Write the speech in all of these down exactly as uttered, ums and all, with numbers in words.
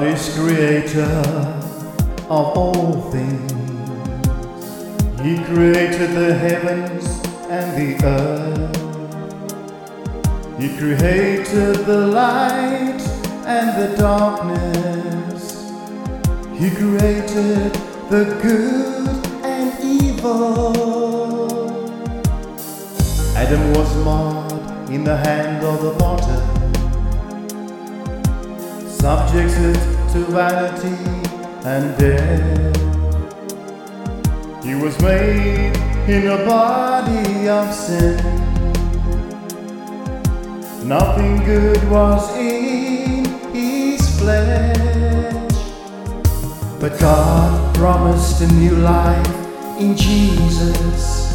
is creator of all things. He created the heavens and the earth. He created the light and the darkness. He created the good and evil. Adam was marred in the hand of the potter, subjected to vanity and death. He was made in a body of sin. Nothing good was in his flesh, but God promised a new life in Jesus.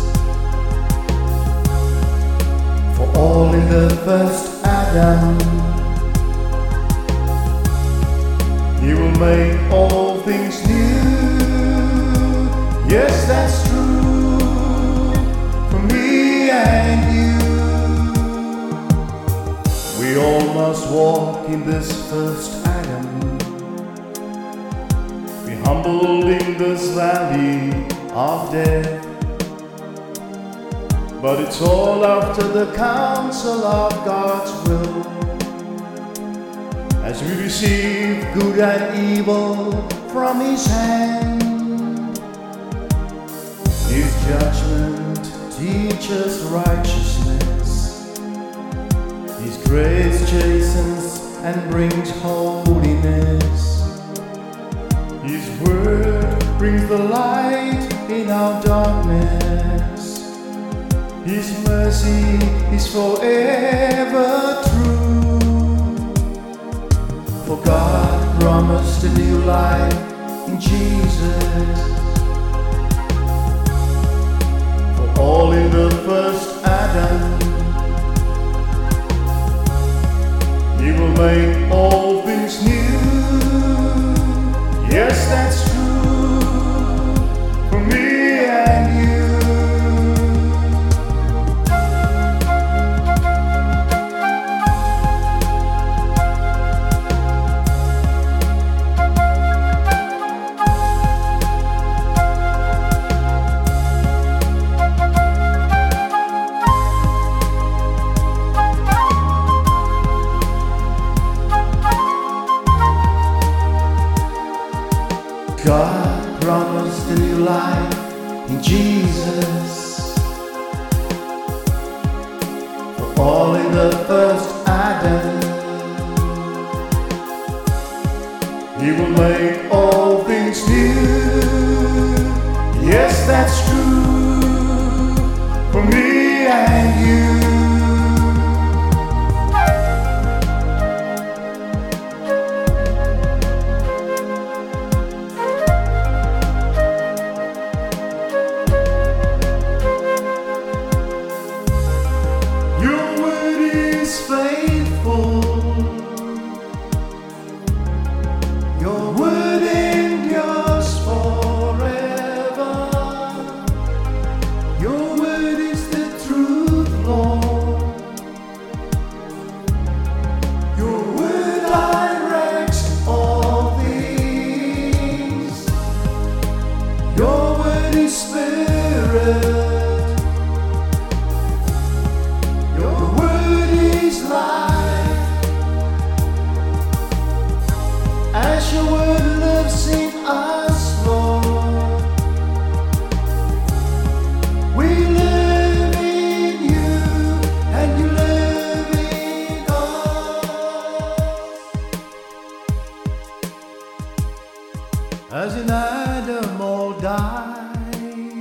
For all in the first Adam, He will make all things new. Yes, that's true for me and you. We all must walk in this first Adam, be humbled in this valley of death. But it's all after the counsel of God's will, as we receive good and evil from His hand. His judgment teaches righteousness. His grace chastens and brings holiness. His word brings the light in our darkness. His mercy is forever true. For God promised a new life in Jesus. For all in the first Adam, He will make all things new. Yes, that's true for me and you. God promised a new life in Jesus. For all in the first Adam, He will make all things new. Yes, that's true for me and you. Faithful, your word endures forever. Your word is the truth, Lord. Your word directs all things. Your word is spirit. As your word lives in us, Lord, we live in you, and you live in us. As in Adam all die,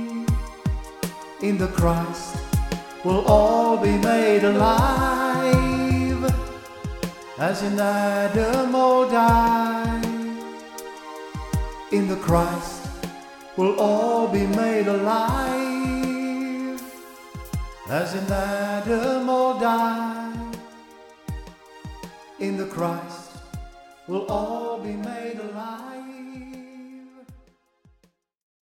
in the Christ we'll all be made alive. As in Adam all die, in the Christ we'll all be made alive. As in Adam all die, in the Christ we'll all be made alive.